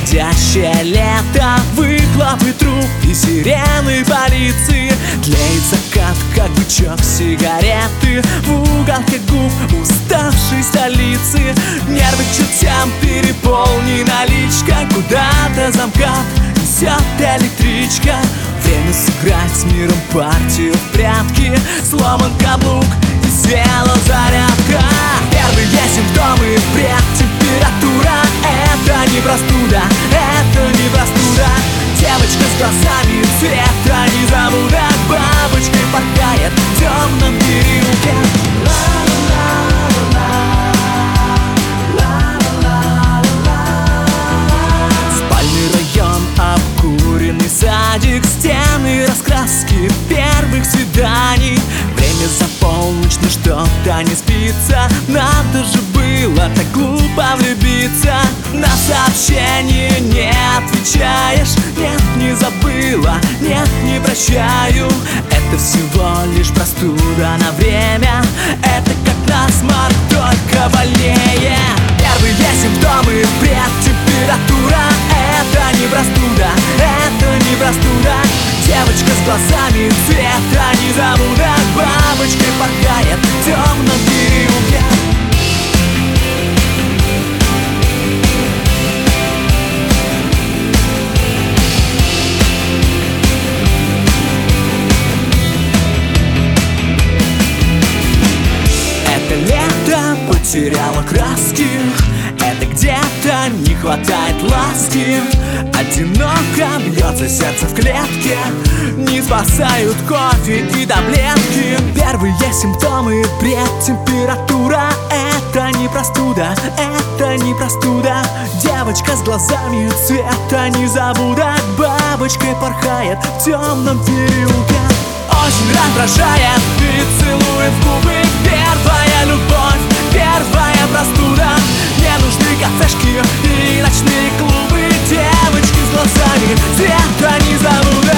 Уходящее лето, выхлопы труб и сирены полиции. Тлеет закат, как бычок сигареты в уголке губ уставшей столицы. Нервы к чертям, переполни наличка. Куда-то замкат несет электричка. Время сыграть с миром партию в прятки. Сломан каблук и села зарядка. Первые симптомы — бред, температура. Это не простуда, это не простуда. Девочка с глазами цвета незабуда бабочкой порхает в темном переулке. Спальный район, обкуренный садик, стены, раскраски первых свиданий. Время за полночь, но что-то не спится. Надо же было так глупо влюбиться. На сообщение не отвечаешь. Нет, не забыла, нет, не прощаю. Это всего лишь простуда на время. Это как насморк, только больнее. Первые симптомы — бред, температура. Это не простуда, это не простуда. Девочка с глазами цвета незабуда бабочкой порхает в темном переулке. Это лето потеряло краски. Это где-то не хватает ласки. Одиноко бьется сердце в клетке. Не спасают кофе и таблетки. Первые симптомы — бред, температура. Это не простуда, это не простуда. Девочка с глазами цвета незабуда бабочкой порхает в темном переулке. Очень раздражает и целует в губы. Первая любовь, первая простуда. Мне нужны кафешки и ночные клубы. Девочки с глазами цвета незабуда